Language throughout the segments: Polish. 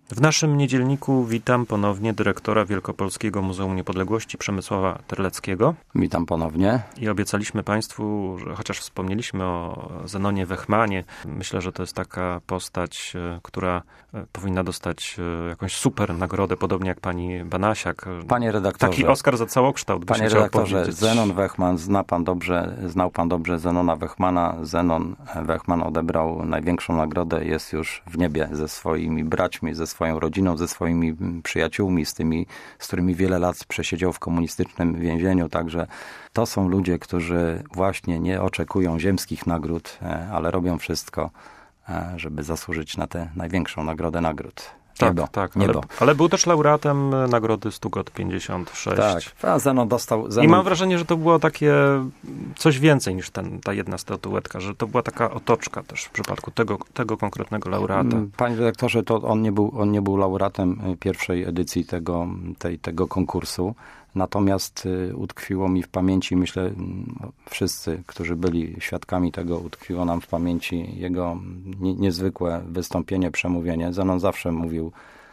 W naszym niedzielniku witam ponownie dyrektora Wielkopolskiego Muzeum Niepodległości Przemysława Terleckiego. Witam ponownie. I obiecaliśmy Państwu, że chociaż wspomnieliśmy o Zenonie Wechmanie, myślę, że to jest taka postać, która powinna dostać jakąś super nagrodę, podobnie jak pani Banasiak. Panie redaktorze. Taki Oscar za całokształt, by się chciał powiedzieć. Panie redaktorze, Zenon Wechman, znał pan dobrze Zenona Wechmana. Zenon Wechman odebrał największą nagrodę, jest już w niebie ze swoimi braćmi, ze swoją rodziną, ze swoimi przyjaciółmi, z którymi wiele lat przesiedział w komunistycznym więzieniu. Także to są ludzie, którzy właśnie nie oczekują ziemskich nagród, ale robią wszystko, żeby zasłużyć na tę największą nagrodę nagród. Tak, niebo. Ale był też laureatem nagrody Stugot 56. Tak, a Zenon dostał... I mam wrażenie, że to było takie coś więcej niż ta jedna statuetka, że to była taka otoczka też w przypadku tego konkretnego laureata. Panie redaktorze, to on nie był laureatem pierwszej edycji tego konkursu. Natomiast utkwiło mi w pamięci, myślę, wszyscy, którzy byli świadkami tego, utkwiło nam w pamięci jego niezwykłe wystąpienie, przemówienie. Zenon zawsze mówił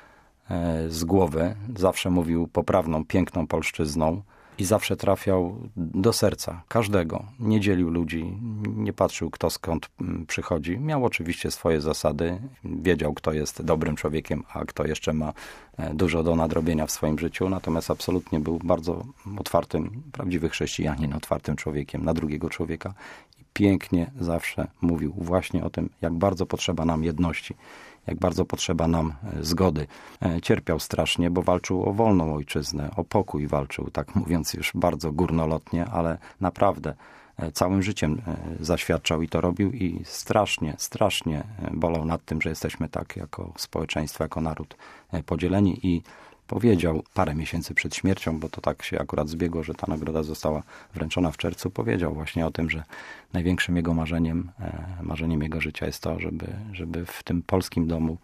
z głowy, zawsze mówił poprawną, piękną polszczyzną i zawsze trafiał do serca każdego. Nie dzielił ludzi, nie patrzył, kto skąd przychodzi. Miał oczywiście swoje zasady, wiedział, kto jest dobrym człowiekiem, a kto jeszcze ma dużo do nadrobienia w swoim życiu. Natomiast absolutnie był bardzo otwartym, prawdziwy chrześcijanin, otwartym człowiekiem na drugiego człowieka. I pięknie zawsze mówił właśnie o tym, jak bardzo potrzeba nam jedności, jak bardzo potrzeba nam zgody. Cierpiał strasznie, bo walczył o wolną ojczyznę, o pokój walczył, tak mówiąc już bardzo górnolotnie, ale naprawdę całym życiem zaświadczał i to robił i strasznie bolał nad tym, że jesteśmy tak jako społeczeństwo, jako naród podzieleni i powiedział parę miesięcy przed śmiercią, bo to tak się akurat zbiegło, że ta nagroda została wręczona w czerwcu, powiedział właśnie o tym, że największym jego marzeniem jego życia jest to, żeby w tym polskim domu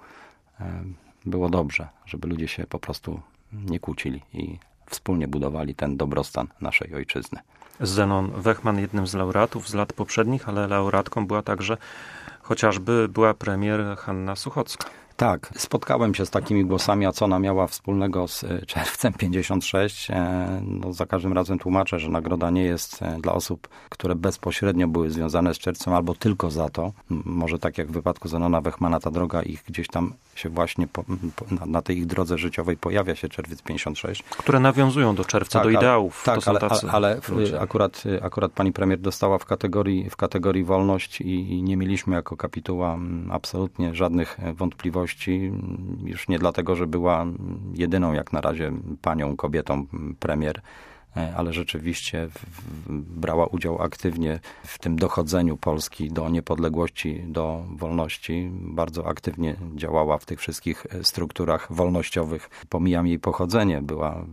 było dobrze, żeby ludzie się po prostu nie kłócili i wspólnie budowali ten dobrostan naszej ojczyzny. Zenon Wechman, jednym z laureatów z lat poprzednich, ale laureatką była także chociażby była premier Hanna Suchocka. Tak, spotkałem się z takimi głosami, a co ona miała wspólnego z czerwcem 56. No, za każdym razem tłumaczę, że nagroda nie jest dla osób, które bezpośrednio były związane z czerwcem albo tylko za to. Może tak jak w wypadku Zenona Wechmana, ta droga ich gdzieś tam się właśnie na tej ich drodze życiowej pojawia się czerwiec 56. Które nawiązują do czerwca, tak, do ideałów. Tak, ale akurat pani premier dostała w kategorii wolność i nie mieliśmy jako kapituła absolutnie żadnych wątpliwości. Już nie dlatego, że była jedyną jak na razie panią, kobietą premier, ale rzeczywiście brała udział aktywnie w tym dochodzeniu Polski do niepodległości, do wolności. Bardzo aktywnie działała w tych wszystkich strukturach wolnościowych. Pomijam jej pochodzenie,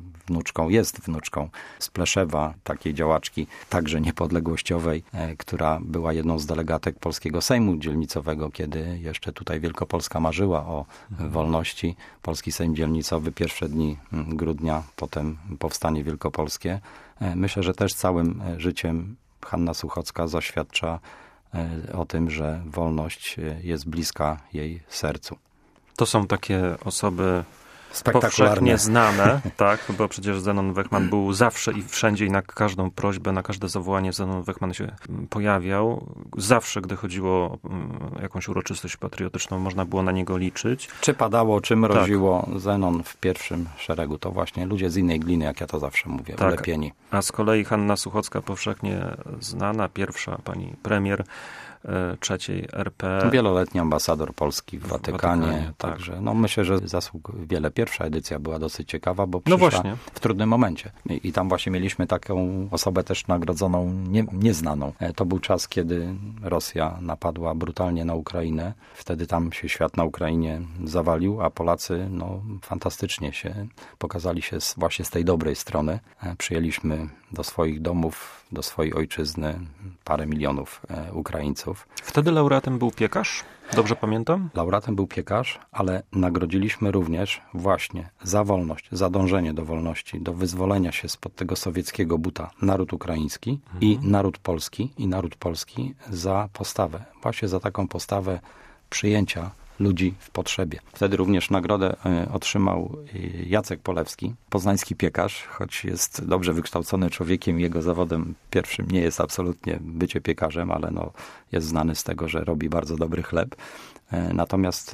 jest wnuczką z Pleszewa, takiej działaczki także niepodległościowej, która była jedną z delegatek Polskiego Sejmu Dzielnicowego, kiedy jeszcze tutaj Wielkopolska marzyła o wolności. Polski Sejm Dzielnicowy, pierwsze dni grudnia, potem powstanie wielkopolskie. Myślę, że też całym życiem Hanna Suchocka zaświadcza o tym, że wolność jest bliska jej sercu. To są takie osoby powszechnie znane, tak, bo przecież Zenon Wechman był zawsze i wszędzie i na każdą prośbę, na każde zawołanie Zenon Wechman się pojawiał. Zawsze, gdy chodziło o jakąś uroczystość patriotyczną, można było na niego liczyć. Czy padało, czy mroziło, tak. Zenon w pierwszym szeregu. To właśnie ludzie z innej gliny, jak ja to zawsze mówię, tak. Ulepieni. A z kolei Hanna Suchocka, powszechnie znana, pierwsza pani premier trzeciej RP. Wieloletni ambasador Polski w Watykanie. Także tak. Myślę, że zasług wiele. Pierwsza edycja była dosyć ciekawa, bo przyszła w trudnym momencie. I tam właśnie mieliśmy taką osobę też nagrodzoną, nieznaną. To był czas, kiedy Rosja napadła brutalnie na Ukrainę. Wtedy tam się świat na Ukrainie zawalił, a Polacy fantastycznie pokazali się właśnie z tej dobrej strony. Przyjęliśmy do swoich domów, do swojej ojczyzny parę milionów Ukraińców. Wtedy laureatem był piekarz? Dobrze pamiętam? Laureatem był piekarz, ale nagrodziliśmy również właśnie za wolność, za dążenie do wolności, do wyzwolenia się spod tego sowieckiego buta naród ukraiński i naród polski za postawę. Właśnie za taką postawę przyjęcia ludzi w potrzebie. Wtedy również nagrodę otrzymał Jacek Polewski, poznański piekarz, choć jest dobrze wykształcony człowiekiem. Jego zawodem pierwszym nie jest absolutnie bycie piekarzem, ale jest znany z tego, że robi bardzo dobry chleb. Natomiast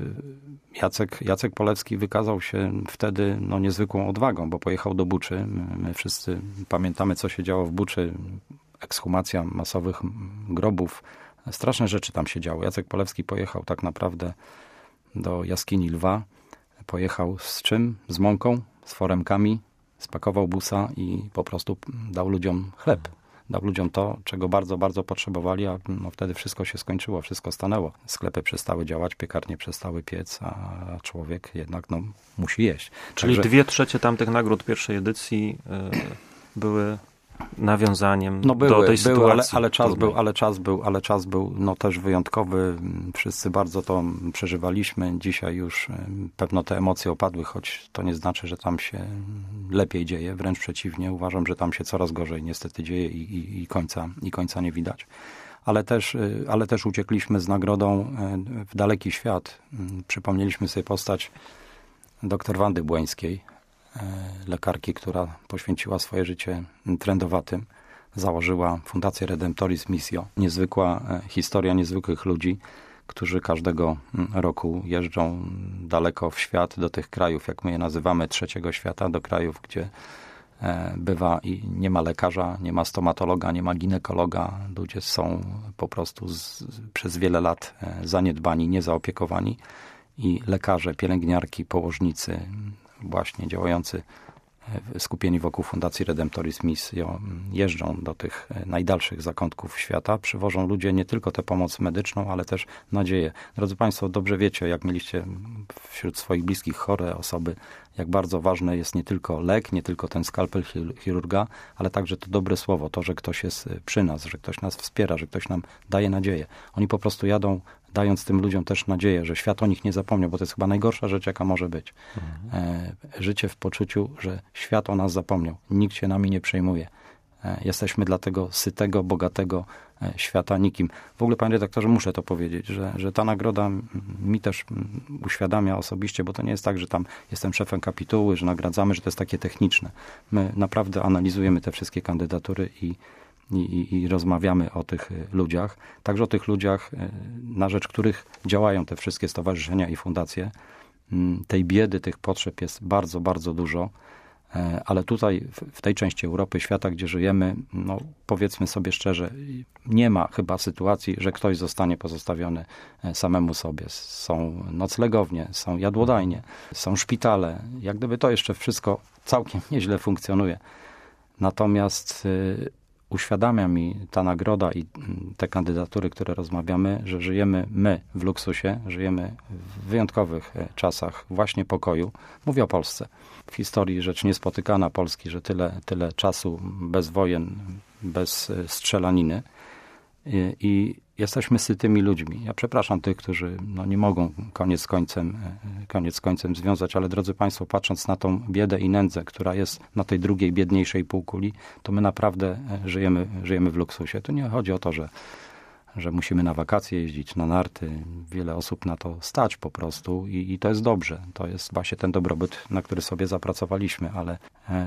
Jacek Polewski wykazał się wtedy niezwykłą odwagą, bo pojechał do Buczy. My wszyscy pamiętamy, co się działo w Buczy. Ekshumacja masowych grobów. Straszne rzeczy tam się działy. Jacek Polewski pojechał tak naprawdę do jaskini Lwa. Pojechał z czym? Z mąką, z foremkami, spakował busa i po prostu dał ludziom chleb. Dał ludziom to, czego bardzo, bardzo potrzebowali, a wtedy wszystko się skończyło, wszystko stanęło. Sklepy przestały działać, piekarnie przestały piec, a człowiek jednak musi jeść. Czyli 2/3 tamtych nagród pierwszej edycji były nawiązaniem do tej sytuacji. Ale czas był też wyjątkowy. Wszyscy bardzo to przeżywaliśmy. Dzisiaj już pewno te emocje opadły, choć to nie znaczy, że tam się lepiej dzieje. Wręcz przeciwnie. Uważam, że tam się coraz gorzej niestety dzieje i końca nie widać. Ale też uciekliśmy z nagrodą w daleki świat. Przypomnieliśmy sobie postać dr Wandy Błońskiej, lekarki, która poświęciła swoje życie trędowatym. Założyła Fundację Redemptoris Missio. Niezwykła historia niezwykłych ludzi, którzy każdego roku jeżdżą daleko w świat, do tych krajów, jak my je nazywamy, trzeciego świata, do krajów, gdzie bywa i nie ma lekarza, nie ma stomatologa, nie ma ginekologa. Ludzie są po prostu przez wiele lat zaniedbani, niezaopiekowani i lekarze, pielęgniarki, położnicy, właśnie działający, skupieni wokół Fundacji Redemptoris Missio, jeżdżą do tych najdalszych zakątków świata, przywożą ludzie nie tylko tę pomoc medyczną, ale też nadzieję. Drodzy Państwo, dobrze wiecie, jak mieliście wśród swoich bliskich chore osoby, jak bardzo ważne jest nie tylko lek, nie tylko ten skalpel chirurga, ale także to dobre słowo, to, że ktoś jest przy nas, że ktoś nas wspiera, że ktoś nam daje nadzieję. Oni po prostu jadą, dając tym ludziom też nadzieję, że świat o nich nie zapomniał, bo to jest chyba najgorsza rzecz, jaka może być. Życie w poczuciu, że świat o nas zapomniał. Nikt się nami nie przejmuje. Jesteśmy dla tego sytego, bogatego świata nikim. W ogóle, panie redaktorze, muszę to powiedzieć, że ta nagroda mi też uświadamia osobiście, bo to nie jest tak, że tam jestem szefem kapituły, że nagradzamy, że to jest takie techniczne. My naprawdę analizujemy te wszystkie kandydatury i rozmawiamy o tych ludziach. Także o tych ludziach, na rzecz których działają te wszystkie stowarzyszenia i fundacje. Tej biedy, tych potrzeb jest bardzo, bardzo dużo. Ale tutaj, w tej części Europy, świata, gdzie żyjemy, powiedzmy sobie szczerze, nie ma chyba sytuacji, że ktoś zostanie pozostawiony samemu sobie. Są noclegownie, są jadłodajnie, są szpitale. Jak gdyby to jeszcze wszystko całkiem nieźle funkcjonuje. Natomiast uświadamia mi ta nagroda i te kandydatury, które rozmawiamy, że żyjemy my w luksusie, żyjemy w wyjątkowych czasach właśnie pokoju. Mówię o Polsce. W historii rzecz niespotykana Polski, że tyle czasu bez wojen, bez strzelaniny i jesteśmy sytymi ludźmi. Ja przepraszam tych, którzy nie mogą koniec z końcem związać, ale drodzy Państwo, patrząc na tą biedę i nędzę, która jest na tej drugiej, biedniejszej półkuli, to my naprawdę żyjemy w luksusie. Tu nie chodzi o to, że musimy na wakacje jeździć, na narty. Wiele osób na to stać po prostu i to jest dobrze. To jest właśnie ten dobrobyt, na który sobie zapracowaliśmy, ale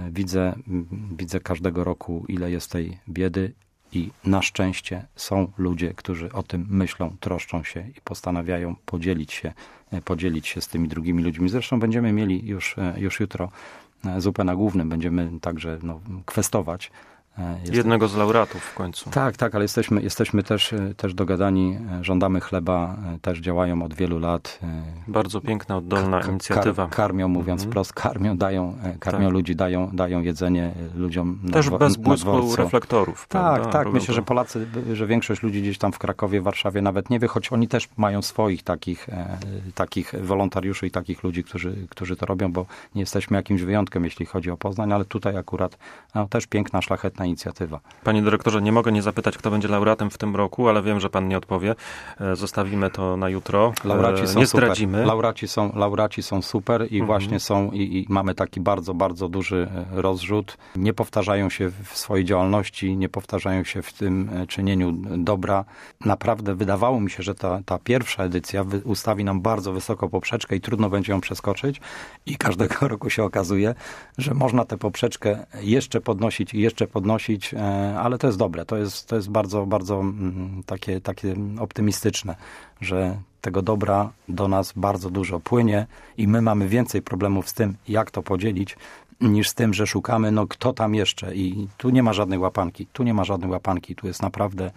widzę każdego roku, ile jest tej biedy i na szczęście są ludzie, którzy o tym myślą, troszczą się i postanawiają podzielić się z tymi drugimi ludźmi. Zresztą będziemy mieli już jutro zupę na głównym, będziemy także kwestować. Jednego z laureatów w końcu. Tak, ale jesteśmy też dogadani, żądamy chleba, też działają od wielu lat. Bardzo piękna, oddolna inicjatywa. Karmią, mówiąc wprost, karmią ludzi, dają jedzenie ludziom. Też bez błysku reflektorów. Tak, myślę, że Polacy, że większość ludzi gdzieś tam w Krakowie, Warszawie nawet nie wie, choć oni też mają swoich takich wolontariuszy i takich ludzi, którzy to robią, bo nie jesteśmy jakimś wyjątkiem, jeśli chodzi o Poznań, ale tutaj akurat też piękna, szlachetna świetna inicjatywa. Panie dyrektorze, nie mogę nie zapytać, kto będzie laureatem w tym roku, ale wiem, że pan nie odpowie. Zostawimy to na jutro. Laureaci są nie super. zdradzimy. Laureaci są super i właśnie są i mamy taki bardzo, bardzo duży rozrzut. Nie powtarzają się w swojej działalności, nie powtarzają się w tym czynieniu dobra. Naprawdę wydawało mi się, że ta pierwsza edycja ustawi nam bardzo wysoko poprzeczkę i trudno będzie ją przeskoczyć. I każdego roku się okazuje, że można tę poprzeczkę jeszcze podnosić, ale to jest dobre. To jest bardzo, bardzo takie optymistyczne, że tego dobra do nas bardzo dużo płynie i my mamy więcej problemów z tym, jak to podzielić, niż z tym, że szukamy, kto tam jeszcze. I tu nie ma żadnej łapanki. Tu jest naprawdę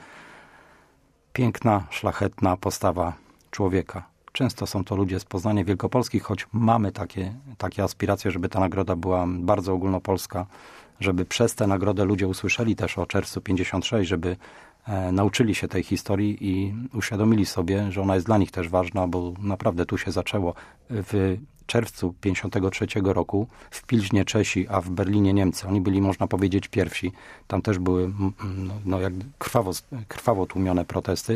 piękna, szlachetna postawa człowieka. Często są to ludzie z Poznania Wielkopolskich, choć mamy takie aspiracje, żeby ta nagroda była bardzo ogólnopolska, żeby przez tę nagrodę ludzie usłyszeli też o Czerwcu 56, żeby nauczyli się tej historii i uświadomili sobie, że ona jest dla nich też ważna, bo naprawdę tu się zaczęło. W czerwcu 53 roku w Pilźnie Czesi, a w Berlinie Niemcy. Oni byli, można powiedzieć, pierwsi. Tam też były jak krwawo tłumione protesty,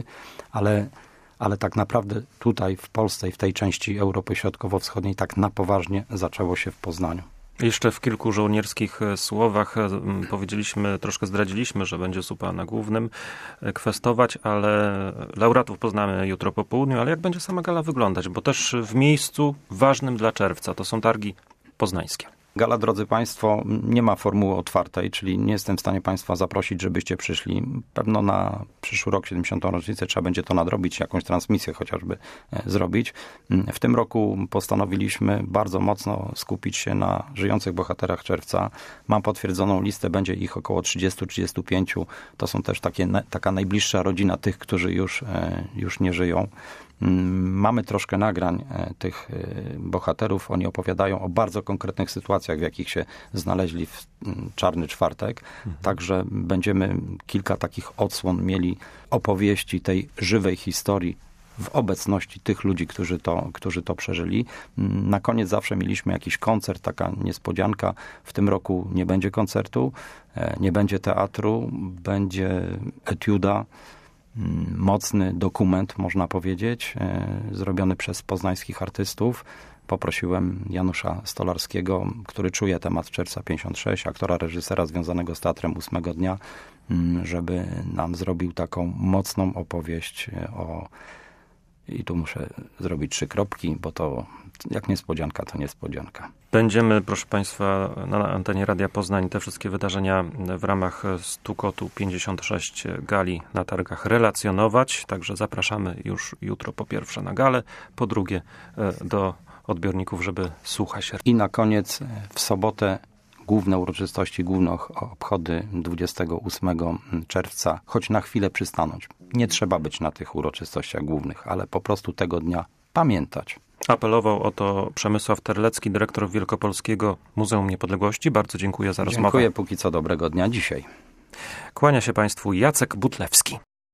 ale tak naprawdę tutaj w Polsce i w tej części Europy Środkowo-Wschodniej tak na poważnie zaczęło się w Poznaniu. Jeszcze w kilku żołnierskich słowach troszkę zdradziliśmy, że będzie zupa na głównym kwestować, ale laureatów poznamy jutro po południu, ale jak będzie sama gala wyglądać? Bo też w miejscu ważnym dla czerwca, to są targi poznańskie. Gala, drodzy Państwo, nie ma formuły otwartej, czyli nie jestem w stanie Państwa zaprosić, żebyście przyszli. Pewno na przyszły rok, 70. rocznicę, trzeba będzie to nadrobić, jakąś transmisję chociażby zrobić. W tym roku postanowiliśmy bardzo mocno skupić się na żyjących bohaterach czerwca. Mam potwierdzoną listę, będzie ich około 30-35. To są też taka najbliższa rodzina tych, którzy już nie żyją. Mamy troszkę nagrań tych bohaterów. Oni opowiadają o bardzo konkretnych sytuacjach, w jakich się znaleźli w Czarny Czwartek. Także będziemy kilka takich odsłon mieli opowieści tej żywej historii w obecności tych ludzi, którzy to przeżyli. Na koniec zawsze mieliśmy jakiś koncert, taka niespodzianka. W tym roku nie będzie koncertu, nie będzie teatru, będzie etiuda. Mocny dokument, można powiedzieć, zrobiony przez poznańskich artystów. Poprosiłem Janusza Stolarskiego, który czuje temat Czerwca 56, aktora, reżysera związanego z teatrem 8 dnia, żeby nam zrobił taką mocną opowieść i tu muszę zrobić 3 kropki, bo to jak niespodzianka, to niespodzianka. Będziemy, proszę Państwa, na antenie Radia Poznań te wszystkie wydarzenia w ramach Stukotu 56 gali na targach relacjonować. Także zapraszamy już jutro po pierwsze na galę, po drugie do odbiorników, żeby słuchać. I na koniec w sobotę główne uroczystości, główne obchody 28 czerwca, choć na chwilę przystanąć. Nie trzeba być na tych uroczystościach głównych, ale po prostu tego dnia pamiętać. Apelował o to Przemysław Terlecki, dyrektor Wielkopolskiego Muzeum Niepodległości. Bardzo dziękuję za rozmowę. Dziękuję, póki co dobrego dnia dzisiaj. Kłania się Państwu Jacek Butlewski.